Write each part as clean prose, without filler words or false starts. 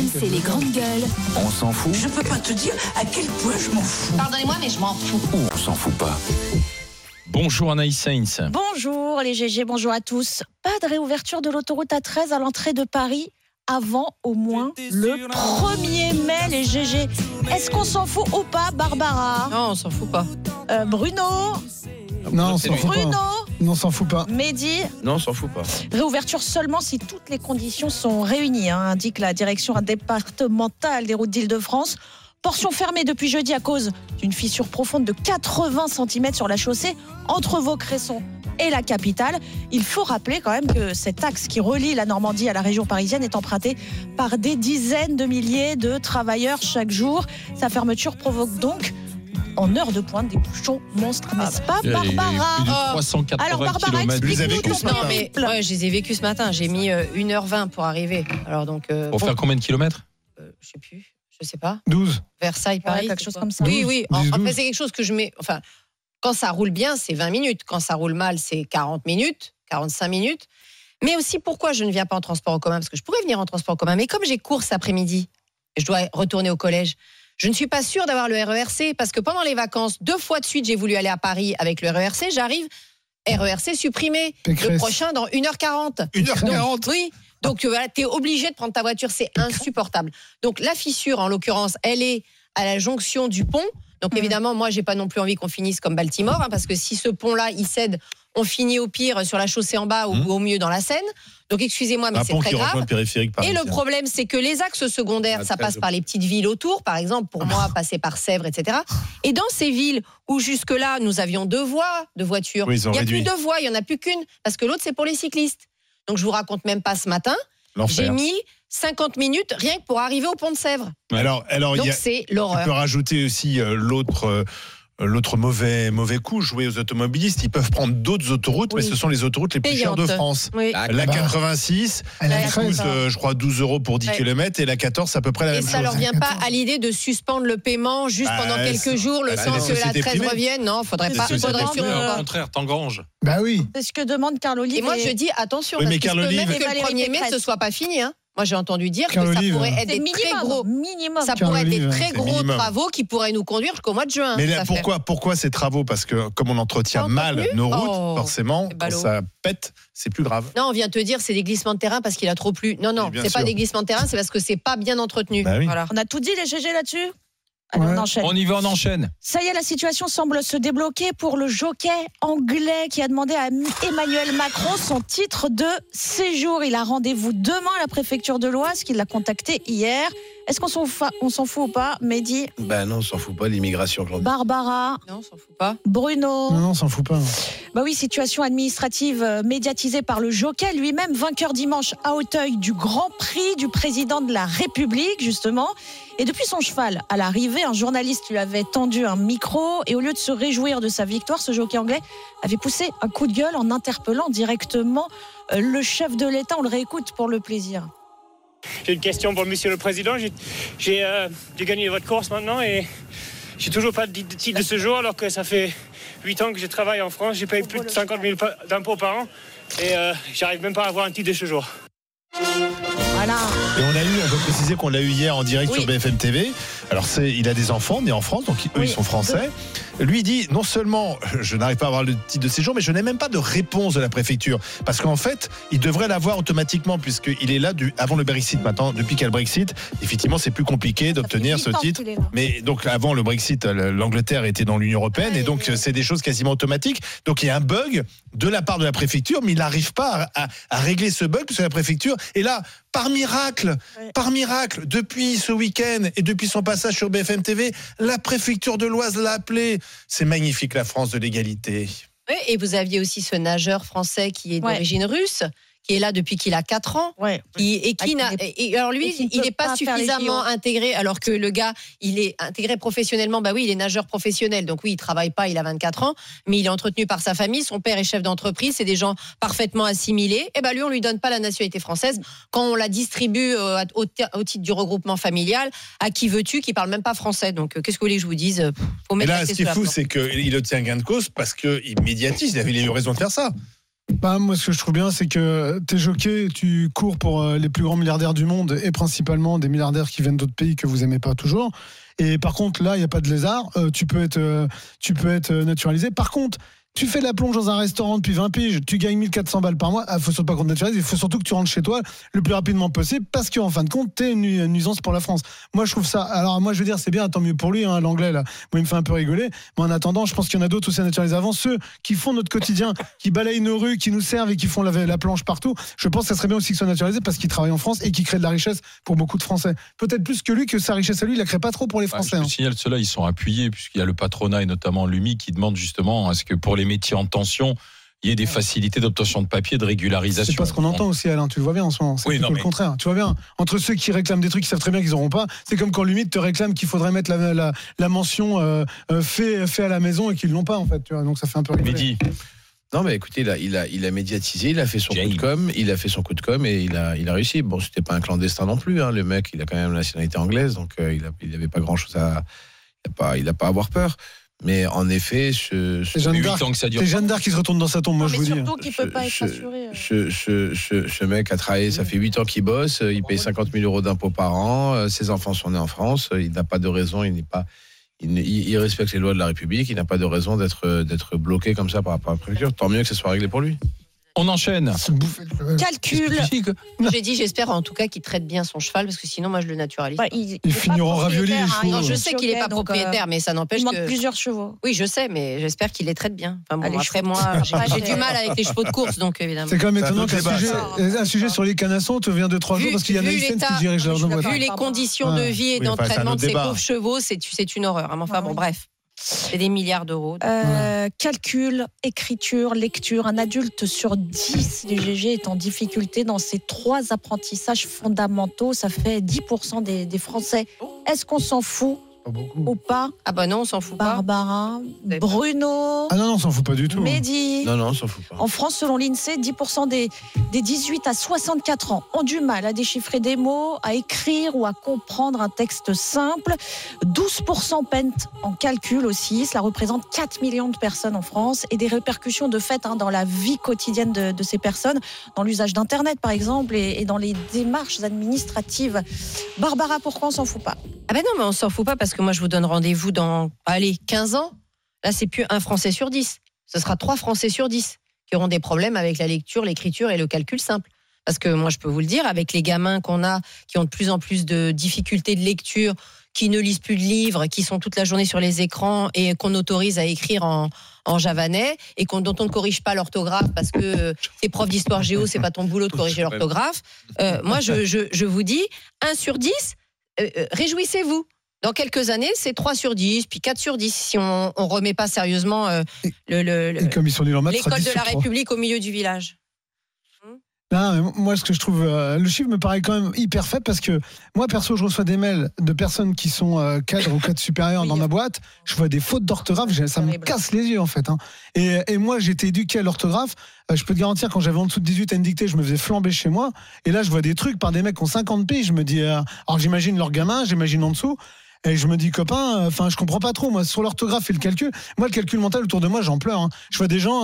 c'est les grandes gueules. On s'en fout. Je peux pas te dire à quel point je m'en fous. Pardonnez-moi, mais je m'en fous. Ou on s'en fout pas. Bonjour Anaïs Sainz. Bonjour les GG, bonjour à tous. Pas de réouverture de l'autoroute A13 à l'entrée de Paris avant au moins le 1er mai les GG. Est-ce qu'on s'en fout ou pas, Barbara ? Non, on s'en fout pas. Bruno ? Non, on s'en fout Bruno ? pas. Non, on s'en fout pas. Mehdi ? Non, on s'en fout pas. Réouverture seulement si toutes les conditions sont réunies, indique la direction départementale des routes d'Île-de-France. Portion fermée depuis jeudi à cause d'une fissure profonde de 80 cm sur la chaussée entre Vaucresson et la capitale. Il faut rappeler quand même que cet axe qui relie la Normandie à la région parisienne est emprunté par des dizaines de milliers de travailleurs chaque jour. Sa fermeture provoque donc en heure de pointe des bouchons monstres, n'est-ce pas, Il y a eu Barbara ? plus de 380 Alors Barbara, kilomètres. explique-nous ton Non, mais ouais, je les ai vécus ce matin. J'ai mis 1h20 pour arriver. Alors donc. Pour faire combien de kilomètres ? Je sais plus. Je sais pas. 12. Versailles, Paris. quelque chose comme ça. Oui, 12, oui. 10, En 12. fait, c'est quelque chose que je mets. Enfin, quand ça roule bien, c'est 20 minutes. Quand ça roule mal, c'est 40 minutes, 45 minutes. Mais aussi, pourquoi je ne viens pas en transport en commun ? Parce que je pourrais venir en transport en commun. Mais comme j'ai cours cet après-midi, et je dois retourner au collège, je ne suis pas sûre d'avoir le RERC. Parce que pendant les vacances, 2 fois de suite, j'ai voulu aller à Paris avec le RERC. J'arrive, RERC supprimé. Pécresse. Le prochain dans 1h40. 1h40. Oui. Donc, tu es obligé de prendre ta voiture. C'est insupportable. Donc, la fissure, en l'occurrence, elle est à la jonction du pont. Donc, évidemment, moi, j'ai pas non plus envie qu'on finisse comme Baltimore, parce que si ce pont-là, il cède, on finit au pire sur la chaussée en bas ou au mieux dans la Seine. Donc, excusez-moi, mais Un c'est pont très qui rejoint grave. le périphérique Et le problème, c'est que les axes secondaires, ça passe par les petites villes autour. Par exemple, pour moi, passer par Sèvres, etc. Et dans ces villes où jusque-là, nous avions 2 voies de voitures, Oui, ils ont il n'y a réduit. plus 2 voies, il n'y en a plus qu'une, parce que l'autre, c'est pour les cyclistes. Donc, je vous raconte même pas ce matin. L'enfer. J'ai mis 50 minutes rien que pour arriver au pont de Sèvres. Alors, Donc, il c'est tu peux l'horreur. rajouter aussi l'autre mauvais coup joué aux automobilistes. Ils peuvent prendre d'autres autoroutes, mais Oui. ce sont les autoroutes les plus chères de Payantes. France. Oui. La 86, Elle a La 13. coûte, je crois, 12 € pour 10 Ouais. km, et la 14, c'est à peu près la Et même ça chose. leur vient pas à l'idée de suspendre le paiement juste Bah, pendant quelques c'est- jours, le bah, temps les que la sociétés 13 privées. revienne. Non, faudrait C'est pas. ce que Faudrait demande, sûrement Au pas. contraire, t'engranges. Bah oui. C'est ce que demande Carl Olive. Et moi, je dis attention, Oui, parce mais qu'il se Carl peut même Olive- que le Valérie 1er mai, Pécresse. ce soit pas fini. Moi, j'ai entendu dire Carl que ça Olive. pourrait être c'est des très gros. minimum. Ça Carl pourrait être des Olive, très c'est gros minimum. travaux qui pourraient nous conduire jusqu'au mois de juin. Mais cette là, affaire. pourquoi ces travaux ? Parce que comme on entretient Pas mal entretenu nos routes, Oh, forcément, c'est quand ballot. ça pète, c'est plus grave. Non, on vient te dire c'est des glissements de terrain parce qu'il a trop plu. Non, Oui, bien c'est pas sûr. des glissements de terrain, c'est parce que c'est pas bien entretenu. Bah oui. Voilà. On a tout dit les GG là-dessus ? Allez, Ouais. on enchaîne. On y va, on enchaîne. Ça y est, la situation semble se débloquer pour le jockey anglais qui a demandé à Emmanuel Macron son titre de séjour. Il a rendez-vous demain à la préfecture de l'Oise, qui l'a contacté hier. Est-ce qu'on s'en fout ou pas ? Mehdi, Ben non, on s'en fout pas, l'immigration clandestine. Barbara, Non, on s'en fout pas. Bruno. Non, on s'en fout pas. Bah oui, situation administrative médiatisée par le jockey lui-même, vainqueur dimanche à Auteuil du Grand Prix du président de la République, justement. Et depuis son cheval, à l'arrivée, un journaliste lui avait tendu un micro et au lieu de se réjouir de sa victoire, ce jockey anglais avait poussé un coup de gueule en interpellant directement le chef de l'État. On le réécoute pour le plaisir. J'ai une question pour Monsieur le Président. J'ai gagné votre course maintenant et j'ai toujours pas de titre de séjour alors que ça fait 8 ans que je travaille en France. J'ai payé plus de 50 000 d'impôts par an et j'arrive même pas à avoir un titre de séjour. Voilà. Et on peut préciser qu'on l'a eu hier en direct Oui. sur BFM TV. Alors il a des enfants nés en France, donc eux Oui. ils sont français. Lui il dit non seulement je n'arrive pas à avoir le titre de séjour, mais je n'ai même pas de réponse de la préfecture, parce qu'en fait il devrait l'avoir automatiquement puisqu'il est là avant le Brexit. Maintenant, depuis qu'il y a le Brexit, effectivement c'est plus compliqué d'obtenir ce titre. Mais donc avant le Brexit, l'Angleterre était dans l'Union européenne et donc c'est des choses quasiment automatiques. Donc il y a un bug de la part de la préfecture, mais il n'arrive pas à régler ce bug puisque la préfecture est là par miracle, depuis ce week-end et depuis son passage sur BFM TV, la préfecture de l'Oise l'a appelé. C'est magnifique, la France de l'égalité. Oui, et vous aviez aussi ce nageur français qui est d'origine russe, qui est là depuis qu'il a 4 ans. Ouais. Alors lui, et qui ne il peut n'est pas pas faire les suffisamment JO. intégré, alors que le gars, il est intégré professionnellement. Bah oui, il est nageur professionnel, donc oui, il travaille pas, il a 24 ans, mais il est entretenu par sa famille. Son père est chef d'entreprise, c'est des gens parfaitement assimilés. Et ben lui, on lui donne pas la nationalité française quand on la distribue au titre du regroupement familial. À qui veux-tu, qui parle même pas français. Donc qu'est-ce que vous voulez que je vous dise ? Faut Et mettre là, la ce clé qui est sous la fou, porte. c'est qu'il obtient gain de cause parce qu'il médiatise. Il avait eu raison de faire ça. Bah, moi, ce que je trouve bien, c'est que t'es jockey, tu cours pour les plus grands milliardaires du monde et principalement des milliardaires qui viennent d'autres pays que vous aimez pas toujours. Et par contre, là, il n'y a pas de lézard. Tu peux être naturalisé. Par contre, tu fais la plonge dans un restaurant depuis 20 piges, tu gagnes 1400 balles par mois. Il faut surtout pas qu'on te naturalise. Il faut surtout que tu rentres chez toi le plus rapidement possible parce qu'en fin de compte, t'es une nuisance pour la France. Moi, je trouve ça. Alors, moi, je veux dire, c'est bien, tant mieux pour lui, hein, l'anglais, là. Moi, il me fait un peu rigoler. Mais en attendant, je pense qu'il y en a d'autres aussi à naturaliser avant. Ceux qui font notre quotidien, qui balayent nos rues, qui nous servent et qui font la planche partout. Je pense que ça serait bien aussi qu'ils soient naturalisés parce qu'ils travaillent en France et qu'ils créent de la richesse pour beaucoup de Français. Peut-être plus que lui, que sa richesse à lui, il la crée pas trop pour les Français. Je vous signale, ceux-là, ils sont appuyés puisqu'il y a le patronat et notamment l'UMI qui demande justement à ce que pour les métiers en tension, il y ait des facilités d'obtention de papier, de régularisation. C'est pas ce qu'on entend aussi, Alain, tu le vois bien en ce moment. C'est le contraire. Tu vois bien, entre ceux qui réclament des trucs qui savent très bien qu'ils n'auront pas, c'est comme quand l'UMI te réclame qu'il faudrait mettre la mention fait à la maison et qu'ils ne l'ont pas, en fait. Tu vois, donc ça fait un peu rigoler. Mehdi. Non, mais écoutez, il a médiatisé, il a fait son coup de com, et il a réussi. Bon, c'était pas un clandestin non plus, hein. Le mec, il a quand même la nationalité anglaise, donc il avait pas grand-chose il a pas à avoir peur. Mais en effet, c'est Jeanne d'Arc qui se retourne dans sa tombe, moi je vous dis. Surtout qu'il peut pas être assuré. Ce mec a travaillé, ça fait 8 ans qu'il bosse, il paye 50 000 euros d'impôts par an, ses enfants sont nés en France, il n'a pas de raison, il respecte les lois de la République, il n'a pas de raison d'être bloqué comme ça par rapport à la préfecture. Tant mieux que ça soit réglé pour lui. On enchaîne. Calcul. J'ai dit, j'espère en tout cas qu'il traite bien son cheval parce que sinon, moi, je le naturalise. Il finira en ravioli, les chevaux. Non, je sais qu'il n'est pas propriétaire, mais ça n'empêche que. Il manque plusieurs chevaux. Oui, je sais, mais j'espère qu'il les traite bien. Enfin, bon, Allez, après, moi, j'ai du mal avec les chevaux de course, donc évidemment. C'est quand même étonnant qu'un sujet sur les canassons te vient de 3 jours parce qu'il y a Naïsen qui dirige la boîte. Vu les conditions de vie et d'entraînement de ces pauvres chevaux, c'est une horreur. Enfin, bon, bref. C'est des milliards d'euros. Calcul, écriture, lecture. Un adulte sur 10 du GG est en difficulté dans ces 3 apprentissages fondamentaux. Ça fait 10% des Français. Est-ce qu'on s'en fout ou pas? Ah bah non, on s'en fout pas. Barbara, Bruno. Ah non, on s'en fout pas du tout. Mehdi. Non, on s'en fout pas. En France, selon l'INSEE, 10% des 18 à 64 ans ont du mal à déchiffrer des mots, à écrire ou à comprendre un texte simple. 12% peinent en calcul aussi. Cela représente 4 millions de personnes en France et des répercussions de fait dans la vie quotidienne de ces personnes, dans l'usage d'Internet par exemple et dans les démarches administratives. Barbara, pourquoi on s'en fout pas? Ah ben non, mais on s'en fout pas parce que moi je vous donne rendez-vous dans 15 ans. Là, c'est plus un Français sur 10. Ce sera 3 Français sur 10 qui auront des problèmes avec la lecture, l'écriture et le calcul simple. Parce que moi, je peux vous le dire, avec les gamins qu'on a, qui ont de plus en plus de difficultés de lecture, qui ne lisent plus de livres, qui sont toute la journée sur les écrans et qu'on autorise à écrire en javanais et dont on ne corrige pas l'orthographe parce que t'es prof d'histoire géo, c'est pas ton boulot de corriger l'orthographe. Moi, je vous dis, 1 sur 10, réjouissez-vous. Dans quelques années, c'est 3 sur 10, puis 4 sur 10, si on ne remet pas sérieusement comme ils sont nuls en maths, l'école de la République au milieu du village. Non, mais moi, ce que je trouve, le chiffre me paraît quand même hyper faible parce que moi, perso, je reçois des mails de personnes qui sont cadres ou cadres supérieurs dans ma boîte. Je vois des fautes d'orthographe, ça me casse les yeux en fait. Hein. Et moi, j'ai été éduqué à l'orthographe. Je peux te garantir, quand j'avais en dessous de 18 à une dictée, je me faisais flamber chez moi. Et là, je vois des trucs par des mecs qui ont 50 piges. Je me dis, alors j'imagine leur gamin, j'imagine en dessous. Et je me dis, copain, je comprends pas trop, moi, sur l'orthographe et le calcul. Moi, le calcul mental autour de moi, j'en pleure. Hein. Je vois des gens,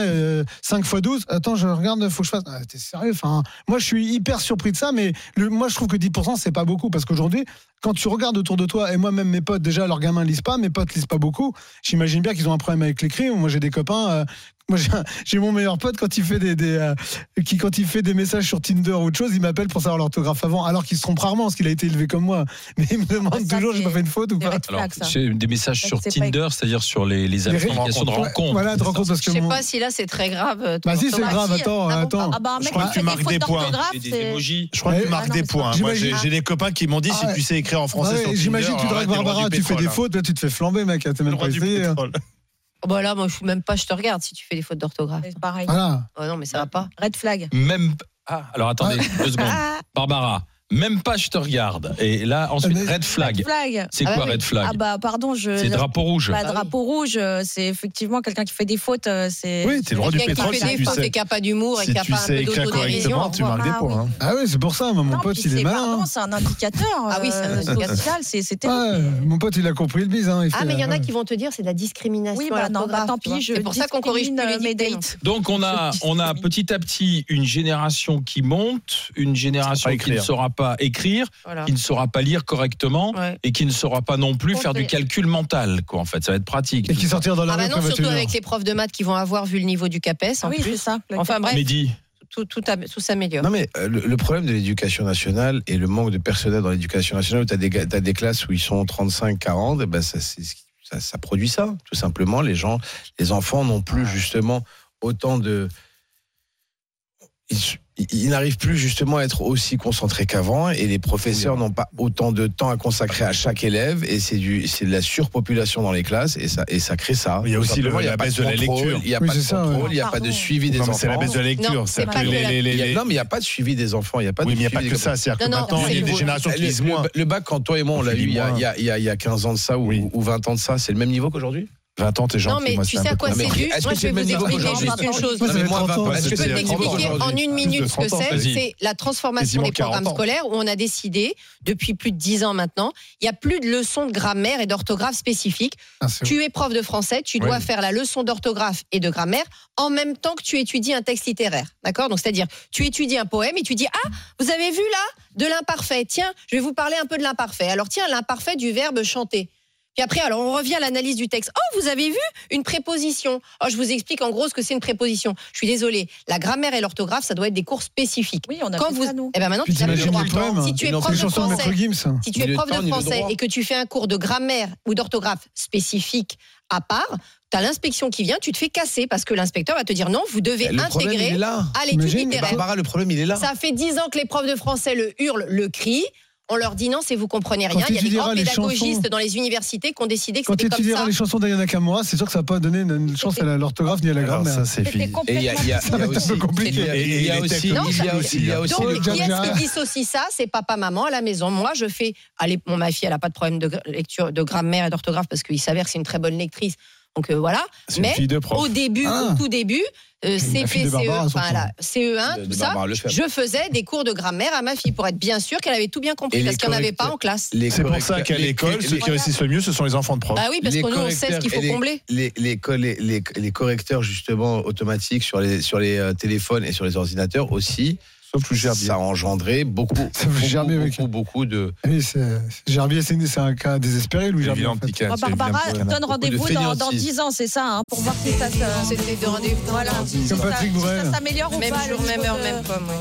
5 x 12. Attends, je regarde, faut que je fasse. T'es sérieux? Moi, je suis hyper surpris de ça, mais moi, je trouve que 10%, c'est pas beaucoup. Parce qu'aujourd'hui, quand tu regardes autour de toi, et moi-même, mes potes, déjà, leurs gamins lisent pas, mes potes lisent pas beaucoup. J'imagine bien qu'ils ont un problème avec l'écrit. Moi, j'ai des copains. Moi, j'ai mon meilleur pote, quand il fait quand il fait des messages sur Tinder ou autre chose, il m'appelle pour savoir l'orthographe avant, alors qu'il se trompe rarement, parce qu'il a été élevé comme moi. Mais il me demande toujours, j'ai pas fait une faute ou pas. Alors, c'est des messages sur Tinder, c'est-à-dire sur les applications de rencontres. Voilà, de rencontres, parce que je sais pas si là c'est très grave. Bah si, c'est grave. Attends. Je crois que tu marques des points. Je crois que tu marques des points. Moi, j'ai des copains qui m'ont dit, si tu sais écrire en français sur Tinder, j'imagine tu dragues Barbara, tu fais des fautes, là tu te fais flamber, mec. T'es même pas essayé. Bon là, moi je même pas, je te regarde si tu fais des fautes d'orthographe. C'est pareil. Voilà. Oh non, mais ça va pas. Red flag. Même. Alors attendez 2 secondes. Barbara, Même pas je te regarde. Et là, ensuite, red flag. C'est quoi red flag? Ah bah pardon, c'est drapeau rouge. Drapeau rouge, c'est effectivement quelqu'un qui fait des fautes. C'est... Oui, t'es le roi du pétrole. Quelqu'un qui fait des fautes et qui n'a pas d'humour et qui n'a pas un peu d'autodérision. Tu marques des points. Ah oui, c'est pour ça, mon pote, il est malin. Pardon, c'est un indicateur. Ah oui, c'est un indicateur. Social, c'est terrible. Mon pote, il a compris le bise. Mais il y en a qui vont te dire c'est de la discrimination. Oui, bah non, tant pis. C'est pour ça qu'on corrige plus les dates. Donc on a petit à petit une génération qui monte, une génération qui ne saura pas écrire, qui ne saura pas lire correctement et qui ne saura pas non plus faire du calcul mental, quoi. En fait, ça va être pratique. Et qui sortir dans la rue. Non, surtout avec les profs de maths qui vont avoir vu le niveau du CAPES. Oui, c'est ça. Enfin bref. Mehdi. Tout s'améliore. Non mais le problème de l'éducation nationale et le manque de personnel dans l'éducation nationale, où tu as des classes où ils sont 35, 40, et ben ça produit ça, tout simplement. Les enfants n'ont plus justement autant de... Ils n'arrivent plus justement à être aussi concentrés qu'avant, et les professeurs n'ont pas autant de temps à consacrer à chaque élève, et c'est de la surpopulation dans les classes, et ça crée ça. Il y a aussi la baisse de la lecture. Il n'y a pas de contrôle, il n'y a pas de suivi des enfants. C'est la baisse de la lecture. Non, mais il n'y a pas de suivi des enfants. Il n'y a pas que ça. C'est-à-dire que maintenant, il y a des générations qui lisent moins. Le bac, quand toi et moi, on l'a eu il y a 15 ans de ça ou 20 ans de ça, c'est le même niveau qu'aujourd'hui? 20 ans, t'es gentil. Non, mais tu sais à quoi c'est dû? Moi, je vais vous expliquer juste une chose. Je peux t'expliquer en une minute ce que c'est. C'est la transformation des programmes scolaires où on a décidé, depuis plus de 10 ans maintenant, il n'y a plus de leçons de grammaire et d'orthographe spécifiques. Tu es prof de français, tu dois faire la leçon d'orthographe et de grammaire en même temps que tu étudies un texte littéraire. D'accord? Donc, c'est-à-dire, tu étudies un poème et tu dis, vous avez vu là, de l'imparfait. Tiens, je vais vous parler un peu de l'imparfait. Alors, tiens, l'imparfait du verbe chanter. Puis après, alors on revient à l'analyse du texte. Vous avez vu une préposition? Je vous explique en gros ce que c'est une préposition. Je suis désolée. La grammaire et l'orthographe, ça doit être des cours spécifiques. Oui, on a fait ça, nous. Eh ben maintenant, tu n'as plus le droit. Si tu es prof de français et que tu fais un cours de grammaire ou d'orthographe spécifique à part, tu as l'inspection qui vient, tu te fais casser parce que l'inspecteur va te dire non, vous devez intégrer à l'étude littéraire. Barbara, le problème, il est là. Ça fait 10 ans que les profs de français le hurlent, le crient. On leur dit non, c'est vous comprenez rien. Il y a des grands pédagogistes dans les universités qui ont décidé que c'était comme ça. Quand tu étudieras les chansons d'Ayana Kamura, c'est sûr que ça va pas donner une chance à l'orthographe ni à la grammaire. Ça, c'est fini. Et il y a aussi. Donc, qui est-ce qui dissocie ça? C'est papa, maman à la maison. Moi, je fais. Ma fille, elle a pas de problème de lecture, de grammaire et d'orthographe parce qu'il s'avère que c'est une très bonne lectrice. Donc voilà. Mais au début, au tout début, CP, CE1, tout ça, je faisais des cours de grammaire à ma fille pour être bien sûr qu'elle avait tout bien compris parce qu'il n'y en avait pas en classe. C'est pour ça qu'à l'école, ceux qui réussissent le mieux, ce sont les enfants de profs. Bah oui, parce que nous, on sait ce qu'il faut combler. Les correcteurs justement automatiques sur les téléphones et sur les ordinateurs aussi. Sauf le Gerbier. Ça a engendré beaucoup de... Oui, Gerbier, c'est un cas désespéré, Louis Gerbier. Barbara donne rendez-vous dans 10 ans, c'est ça, pour voir si ça se... C'était de rendez-vous. Voilà. Comme Patrick Bourrel. Ça s'améliore ou pas? Même jour, même heure, même pomme.